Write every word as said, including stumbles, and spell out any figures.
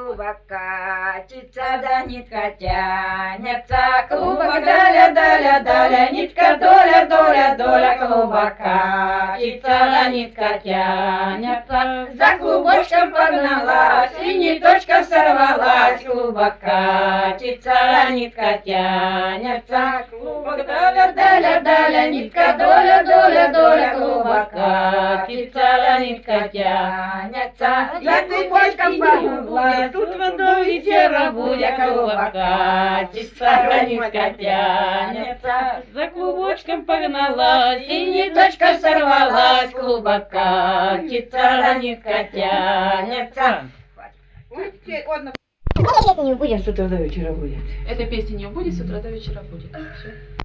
клубок катится, да нитка тянется, клубок доля, доля, доля, нитка доля, доля, доля, клубок катится, да нитка тянется, за клубочком погналась, и ниточка сорвалась, клубок катится, да нитка тянется, клубок доля, доля, доля, нитка доля, доля, доля, клубок катится, да нитка тянется, за клубочком погналась, тут водой вечера будет, клубок катится, да нитка тянется, за клубочком погналась, и ниточка сорвалась, клубок катится, да нитка тянется. Эта песня не убудет. С утра до вечера будет. Эта песня не убудет, с утра до вечера будет. Все.